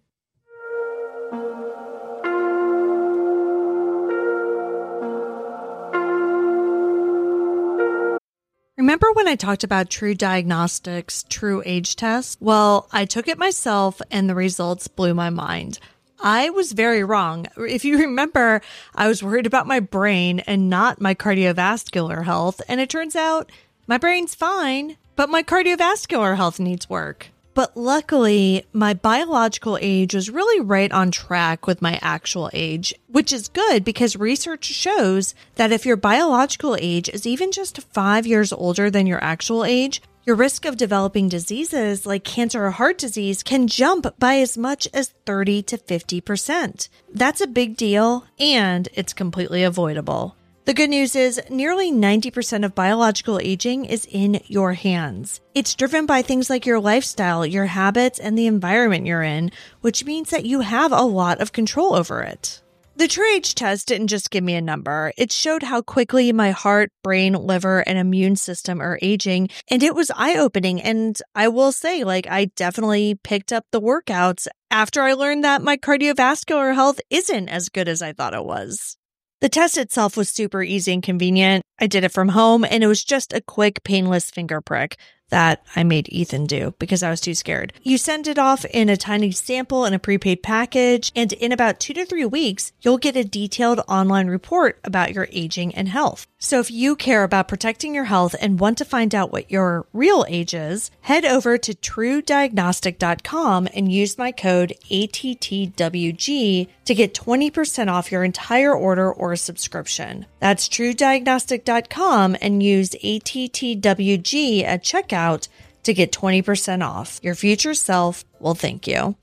Remember when I talked about True Diagnostics' True Age Test? Well, I took it myself and the results blew my mind. I was very wrong. If you remember, I was worried about my brain and not my cardiovascular health, and it turns out my brain's fine, but but my cardiovascular health needs work. But luckily, my biological age was really right on track with my actual age, which is good because research shows that if your biological age is even just 5 years older than your actual age, your risk of developing diseases like cancer or heart disease can jump by as much as 30 to 50%. That's a big deal, and it's completely avoidable. The good news is nearly 90% of biological aging is in your hands. It's driven by things like your lifestyle, your habits, and the environment you're in, which means that you have a lot of control over it. The TrueAge test didn't just give me a number. It showed how quickly my heart, brain, liver, and immune system are aging, and it was eye-opening. And I will say, I definitely picked up the workouts after I learned that my cardiovascular health isn't as good as I thought it was. The test itself was super easy and convenient. I did it from home, and it was just a quick, painless finger prick that I made Ethan do because I was too scared. You send it off in a tiny sample in a prepaid package, and in about 2 to 3 weeks, you'll get a detailed online report about your aging and health. So if you care about protecting your health and want to find out what your real age is, head over to TrueDiagnostic.com and use my code ATTWG to get 20% off your entire order or subscription. That's TrueDiagnostic.com and use ATTWG at checkout to get 20% off. Your future self will thank you.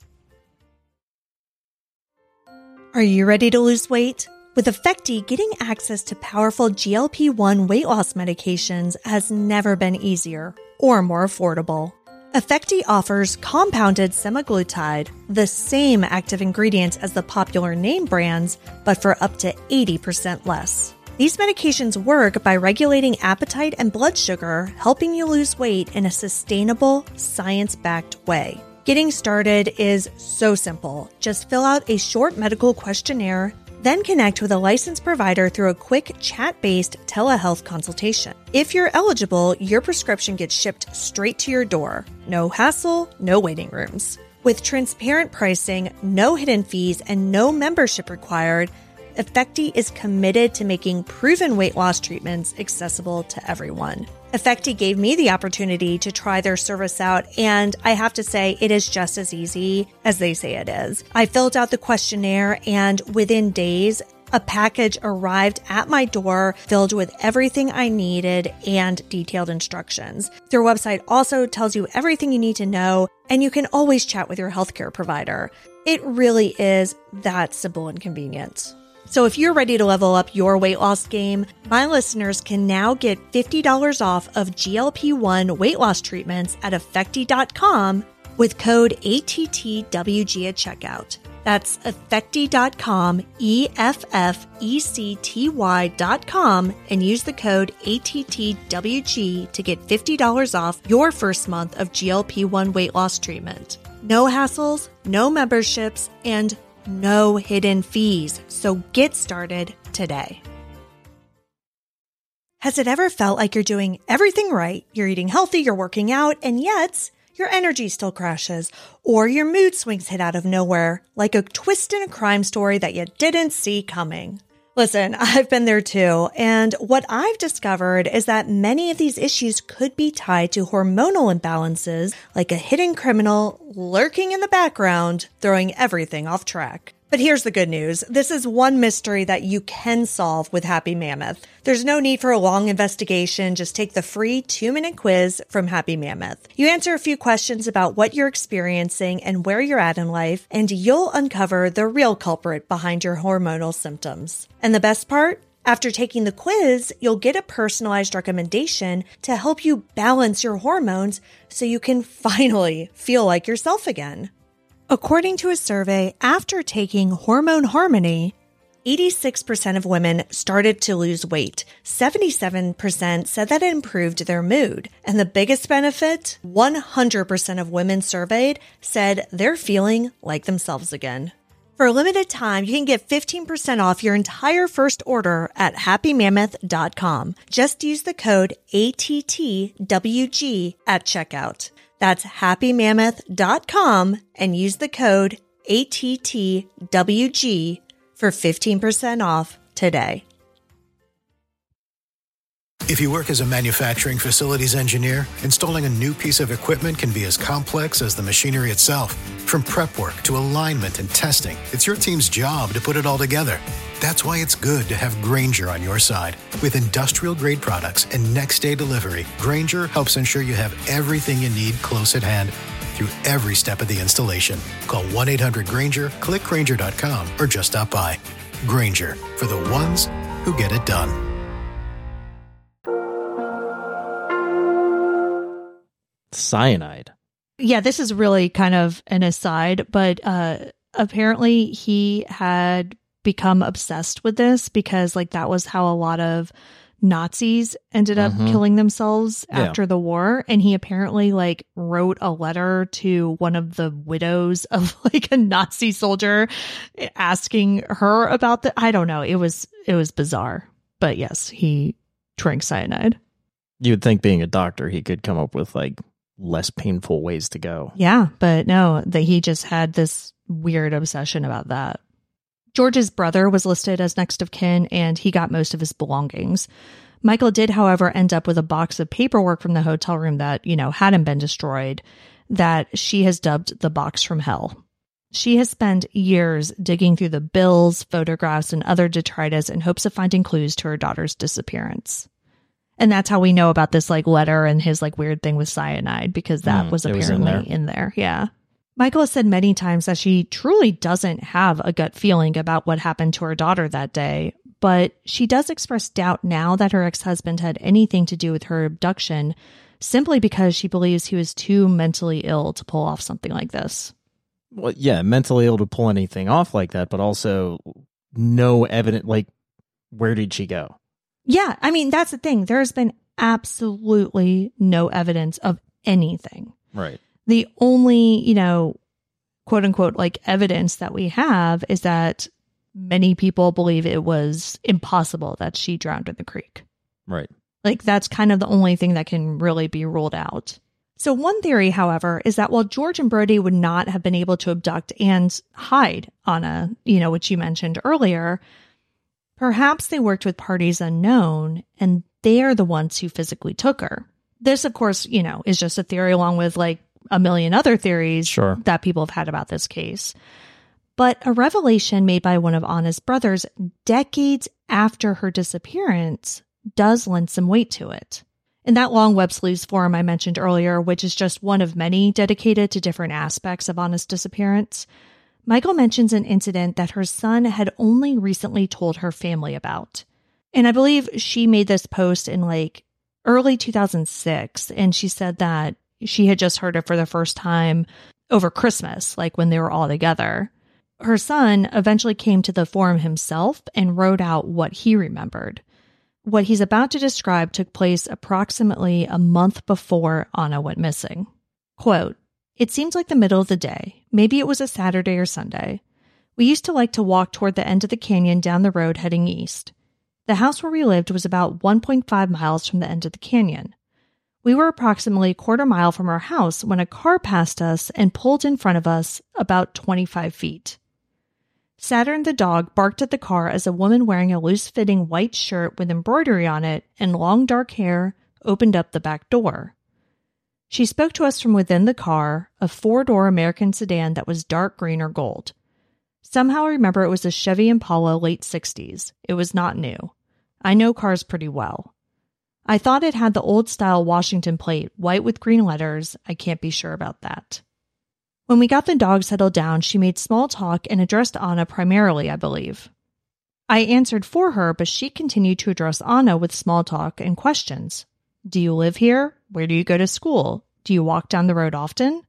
Are you ready to lose weight? With Effecti, getting access to powerful GLP-1 weight loss medications has never been easier or more affordable. Effecti offers compounded semaglutide, the same active ingredients as the popular name brands, but for up to 80% less. These medications work by regulating appetite and blood sugar, helping you lose weight in a sustainable, science-backed way. Getting started is so simple. Just fill out a short medical questionnaire, then connect with a licensed provider through a quick chat-based telehealth consultation. If you're eligible, your prescription gets shipped straight to your door. No hassle, no waiting rooms. With transparent pricing, no hidden fees, and no membership required, Effecti is committed to making proven weight loss treatments accessible to everyone. Effecti gave me the opportunity to try their service out, and I have to say it is just as easy as they say it is. I filled out the questionnaire, and within days, a package arrived at my door filled with everything I needed and detailed instructions. Their website also tells you everything you need to know, and you can always chat with your healthcare provider. It really is that simple and convenient. So if you're ready to level up your weight loss game, my listeners can now get $50 off of GLP-1 weight loss treatments at Effecti.com with code ATTWG at checkout. That's Effecti.com, EFFECTY.com, and use the code ATTWG to get $50 off your first month of GLP-1 weight loss treatment. No hassles, no memberships, and no hidden fees. So get started today. Has it ever felt like you're doing everything right? You're eating healthy, you're working out, and yet your energy still crashes, or your mood swings hit out of nowhere, like a twist in a crime story that you didn't see coming. Listen, I've been there too, and what I've discovered is that many of these issues could be tied to hormonal imbalances, like a hidden criminal lurking in the background, throwing everything off track. But here's the good news. This is one mystery that you can solve with Happy Mammoth. There's no need for a long investigation. Just take the free 2-minute quiz from Happy Mammoth. You answer a few questions about what you're experiencing and where you're at in life, and you'll uncover the real culprit behind your hormonal symptoms. And the best part? After taking the quiz, you'll get a personalized recommendation to help you balance your hormones so you can finally feel like yourself again. According to a survey, after taking Hormone Harmony, 86% of women started to lose weight. 77% said that it improved their mood. And the biggest benefit? 100% of women surveyed said they're feeling like themselves again. For a limited time, you can get 15% off your entire first order at happymammoth.com. Just use the code ATTWG at checkout. That's happymammoth.com and use the code ATTWG for 15% off today. If you work as a manufacturing facilities engineer, installing a new piece of equipment can be as complex as the machinery itself. From prep work to alignment and testing, it's your team's job to put it all together. That's why it's good to have Grainger on your side. With industrial-grade products and next-day delivery, Grainger helps ensure you have everything you need close at hand through every step of the installation. Call 1-800-GRAINGER, click Grainger.com, or just stop by. Grainger, for the ones who get it done. Cyanide. Yeah, this is really kind of an aside, but apparently he had become obsessed with this because like that was how a lot of Nazis ended up killing themselves after the war. And he apparently like wrote a letter to one of the widows of like a Nazi soldier asking her about the, I don't know. It was bizarre, but yes, he drank cyanide. You would think being a doctor, he could come up with like less painful ways to go. Yeah, but no, that he just had this weird obsession about that. George's brother was listed as next of kin, and he got most of his belongings. Michael did, however, end up with a box of paperwork from the hotel room that, hadn't been destroyed, that she has dubbed the box from hell. She has spent years digging through the bills, photographs, and other detritus in hopes of finding clues to her daughter's disappearance. And that's how we know about this like letter and his like weird thing with cyanide, because that was apparently in there. Yeah. Michael has said many times that she truly doesn't have a gut feeling about what happened to her daughter that day, but she does express doubt now that her ex-husband had anything to do with her abduction, simply because she believes he was too mentally ill to pull off something like this. Well, yeah, mentally ill to pull anything off like that, but also no evidence, like, where did she go? Yeah, I mean, that's the thing. There's been absolutely no evidence of anything. Right. The only, quote unquote, like evidence that we have is that many people believe it was impossible that she drowned in the creek. Right. Like that's kind of the only thing that can really be ruled out. So one theory, however, is that while George and Brody would not have been able to abduct and hide Anna, which you mentioned earlier, perhaps they worked with parties unknown, and they're the ones who physically took her. This, of course, is just a theory along with like a million other theories that people have had about this case. But a revelation made by one of Anna's brothers decades after her disappearance does lend some weight to it. In that long Web Sleuths forum I mentioned earlier, which is just one of many dedicated to different aspects of Anna's disappearance, Michael mentions an incident that her son had only recently told her family about. And I believe she made this post in like early 2006. And she said that she had just heard it for the first time over Christmas, like when they were all together. Her son eventually came to the forum himself and wrote out what he remembered. What he's about to describe took place approximately a month before Anna went missing. Quote, "It seemed like the middle of the day. Maybe it was a Saturday or Sunday. We used to like to walk toward the end of the canyon down the road heading east. The house where we lived was about 1.5 miles from the end of the canyon. We were approximately a quarter mile from our house when a car passed us and pulled in front of us about 25 feet. Saturn the dog barked at the car as a woman wearing a loose-fitting white shirt with embroidery on it and long dark hair opened up the back door. She spoke to us from within the car, a 4-door American sedan that was dark green or gold. Somehow I remember it was a Chevy Impala late 60s. It was not new. I know cars pretty well. I thought it had the old-style Washington plate, white with green letters. I can't be sure about that. When we got the dog settled down, she made small talk and addressed Anna primarily, I believe. I answered for her, but she continued to address Anna with small talk and questions. Do you live here? Where do you go to school? Do you walk down the road often?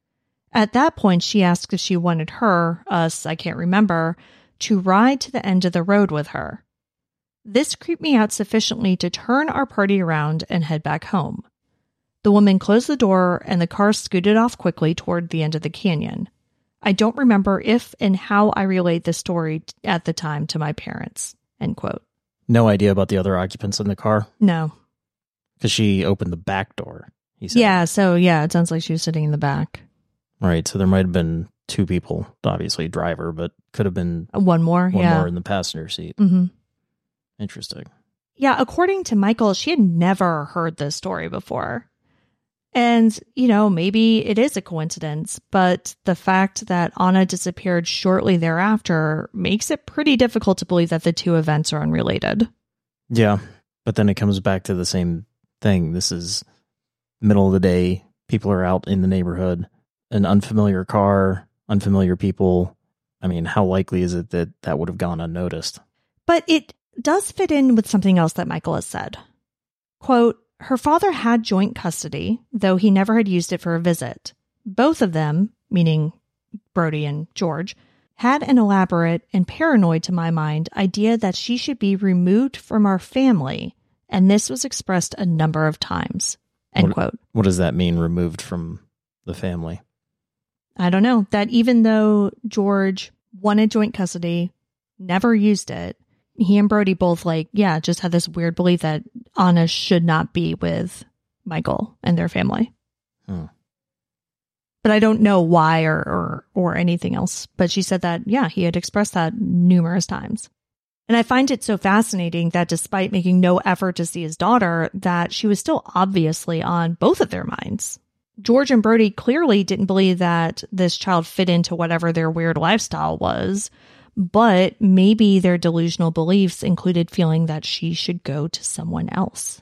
At that point, she asked if she wanted us, I can't remember, to ride to the end of the road with her. This creeped me out sufficiently to turn our party around and head back home. The woman closed the door and the car scooted off quickly toward the end of the canyon. I don't remember if and how I relayed this story at the time to my parents." End quote. No idea about the other occupants in the car? No. Because she opened the back door, he said. Yeah, so it sounds like she was sitting in the back. Right, so there might have been 2 people, obviously driver, but could have been one more in the passenger seat. Mm-hmm. Interesting. Yeah, according to Michael, she had never heard this story before. And, maybe it is a coincidence, but the fact that Anna disappeared shortly thereafter makes it pretty difficult to believe that the two events are unrelated. Yeah, but then it comes back to the same thing. This is middle of the day. People are out in the neighborhood. An unfamiliar car, unfamiliar people. I mean, how likely is it that that would have gone unnoticed? But it does fit in with something else that Michael has said. Quote, her father had joint custody, though he never had used it for a visit. Both of them, meaning Brody and George, had an elaborate and paranoid, to my mind, idea that she should be removed from our family, and this was expressed a number of times. End quote. What does that mean, removed from the family? I don't know. That even though George wanted joint custody, never used it, he and Brody both just had this weird belief that Anna should not be with Michael and their family. But I don't know why or anything else. But she said that, he had expressed that numerous times. And I find it so fascinating that despite making no effort to see his daughter, that she was still obviously on both of their minds. George and Brody clearly didn't believe that this child fit into whatever their weird lifestyle was, but maybe their delusional beliefs included feeling that she should go to someone else.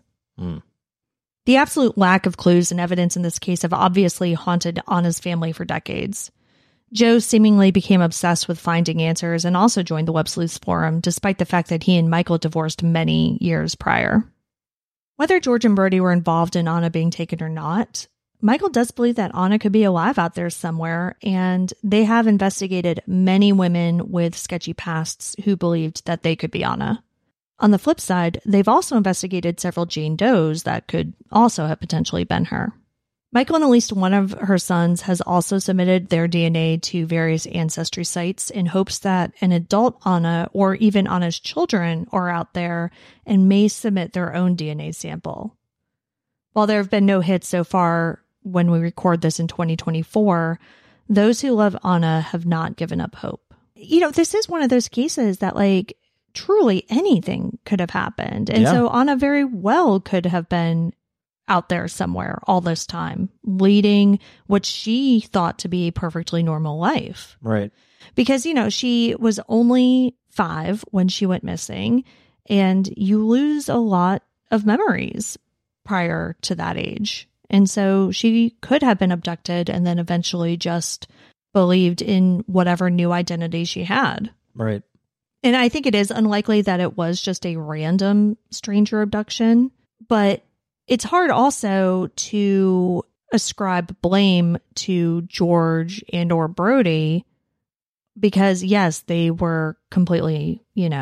The absolute lack of clues and evidence in this case have obviously haunted Anna's family for decades. Joe seemingly became obsessed with finding answers and also joined the Web Sleuths forum, despite the fact that he and Michael divorced many years prior. Whether George and Brody were involved in Anna being taken or not, Michael does believe that Anna could be alive out there somewhere, and they have investigated many women with sketchy pasts who believed that they could be Anna. On the flip side, they've also investigated several Jane Does that could also have potentially been her. Michael and at least one of her sons has also submitted their DNA to various ancestry sites in hopes that an adult Anna or even Anna's children are out there and may submit their own DNA sample. While there have been no hits so far when we record this in 2024, those who love Anna have not given up hope. This is one of those cases that truly anything could have happened. And so Anna very well could have been out there somewhere all this time, leading what she thought to be a perfectly normal life. Right. Because, she was only 5 when she went missing, and you lose a lot of memories prior to that age. And so she could have been abducted and then eventually just believed in whatever new identity she had. Right. And I think it is unlikely that it was just a random stranger abduction, but it's hard also to ascribe blame to George and or Brody because, yes, they were completely,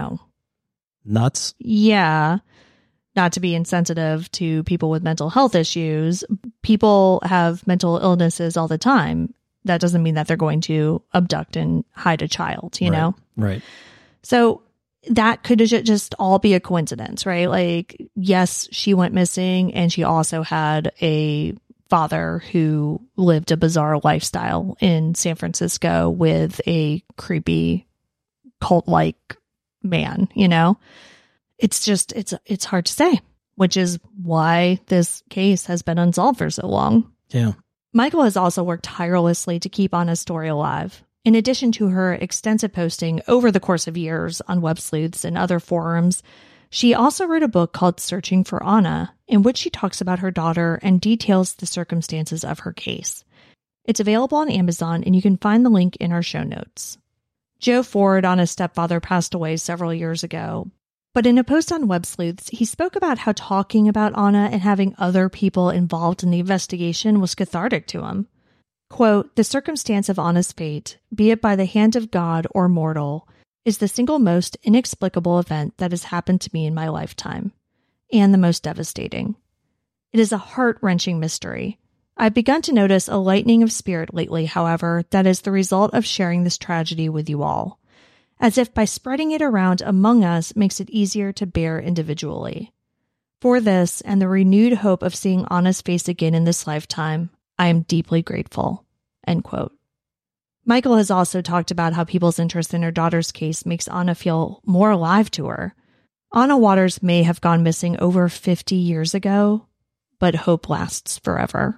nuts. Yeah. Not to be insensitive to people with mental health issues. People have mental illnesses all the time. That doesn't mean that they're going to abduct and hide a child, you know? Right. So that could just all be a coincidence, right? Yes, she went missing and she also had a father who lived a bizarre lifestyle in San Francisco with a creepy cult-like man, It's just, it's hard to say, which is why this case has been unsolved for so long. Yeah. Michael has also worked tirelessly to keep Anna's story alive. In addition to her extensive posting over the course of years on Web Sleuths and other forums, she also wrote a book called Searching for Anna, in which she talks about her daughter and details the circumstances of her case. It's available on Amazon, and you can find the link in our show notes. Joe Ford, Anna's stepfather, passed away several years ago, but in a post on Web Sleuths, he spoke about how talking about Anna and having other people involved in the investigation was cathartic to him. Quote, the circumstance of Anna's fate, be it by the hand of God or mortal, is the single most inexplicable event that has happened to me in my lifetime, and the most devastating. It is a heart-wrenching mystery. I've begun to notice a lightening of spirit lately, however, that is the result of sharing this tragedy with you all, as if by spreading it around among us makes it easier to bear individually. For this, and the renewed hope of seeing Anna's face again in this lifetime, I am deeply grateful. End quote. Michael has also talked about how people's interest in her daughter's case makes Anna feel more alive to her. Anna Waters may have gone missing over 50 years ago, but hope lasts forever.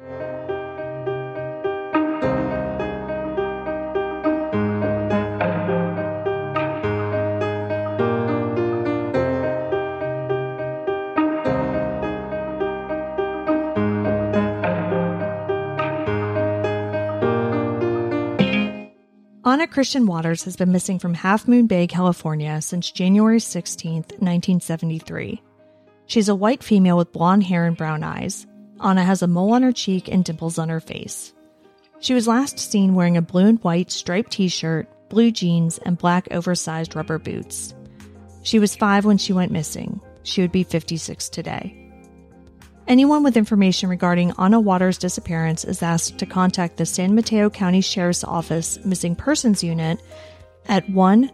Anna Christian Waters has been missing from Half Moon Bay, California since January 16, 1973. She's a white female with blonde hair and brown eyes. Anna has a mole on her cheek and dimples on her face. She was last seen wearing a blue and white striped t-shirt, blue jeans, and black oversized rubber boots. She was 5 when she went missing. She would be 56 today. Anyone with information regarding Anna Waters' disappearance is asked to contact the San Mateo County Sheriff's Office Missing Persons Unit at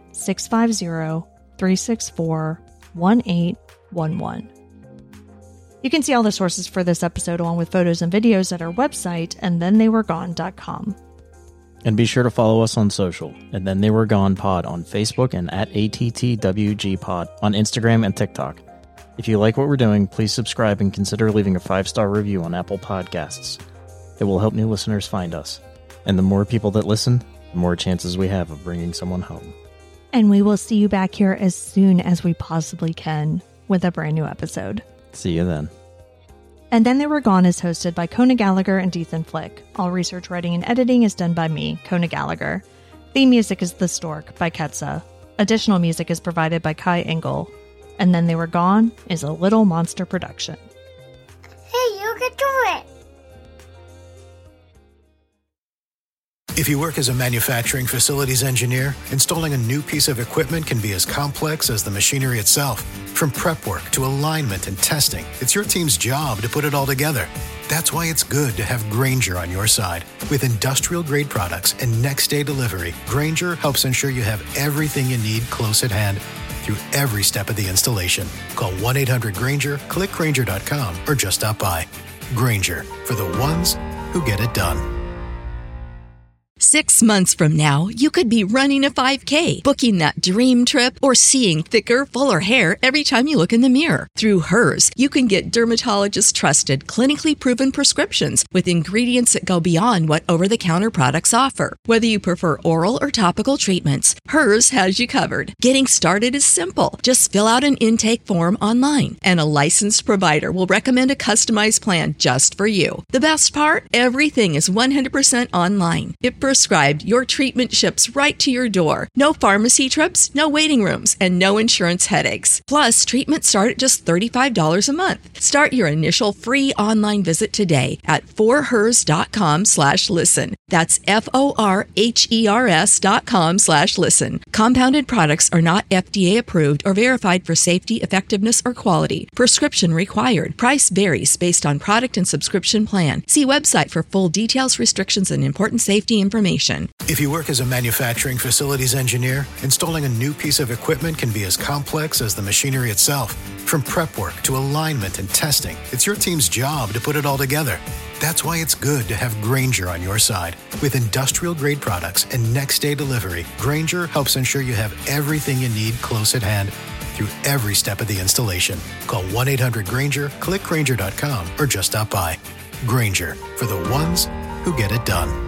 1-650-364-1811. You can see all the sources for this episode along with photos and videos at our website, andthentheyweregone.com. And be sure to follow us on social, and Then They Were Gone Pod on Facebook and at ATTWG Pod on Instagram and TikTok. If you like what we're doing, please subscribe and consider leaving a 5-star review on Apple Podcasts. It will help new listeners find us. And the more people that listen, the more chances we have of bringing someone home. And we will see you back here as soon as we possibly can with a brand new episode. See you then. And Then They Were Gone is hosted by Kona Gallagher and Ethan Flick. All research, writing, and editing is done by me, Kona Gallagher. Theme music is The Stork by Ketsa. Additional music is provided by Kai Engel. And Then They Were Gone is a Little Monster production. Hey, you can do it! If you work as a manufacturing facilities engineer, installing a new piece of equipment can be as complex as the machinery itself. From prep work to alignment and testing, it's your team's job to put it all together. That's why it's good to have Grainger on your side. With industrial-grade products and next-day delivery, Grainger helps ensure you have everything you need close at hand through every step of the installation. Call 1-800-GRAINGER, click Grainger.com, or just stop by. Grainger, for the ones who get it done. 6 months from now, you could be running a 5K, booking that dream trip, or seeing thicker, fuller hair every time you look in the mirror. Through Hers, you can get dermatologist-trusted, clinically proven prescriptions with ingredients that go beyond what over-the-counter products offer. Whether you prefer oral or topical treatments, Hers has you covered. Getting started is simple. Just fill out an intake form online, and a licensed provider will recommend a customized plan just for you. The best part? Everything is 100% online. If prescribed, your treatment ships right to your door. No pharmacy trips, no waiting rooms, and no insurance headaches. Plus, treatments start at just $35 a month. Start your initial free online visit today at forhers.com/listen. That's FORHERS.com/listen. Compounded products are not FDA approved or verified for safety, effectiveness, or quality. Prescription required. Price varies based on product and subscription plan. See website for full details, restrictions, and important safety information. If you work as a manufacturing facilities engineer, installing a new piece of equipment can be as complex as the machinery itself. From prep work to alignment and testing, it's your team's job to put it all together. That's why it's good to have Grainger on your side. With industrial-grade products and next-day delivery, Grainger helps ensure you have everything you need close at hand through every step of the installation. Call 1-800-GRAINGER, click Grainger.com, or just stop by. Grainger, for the ones who get it done.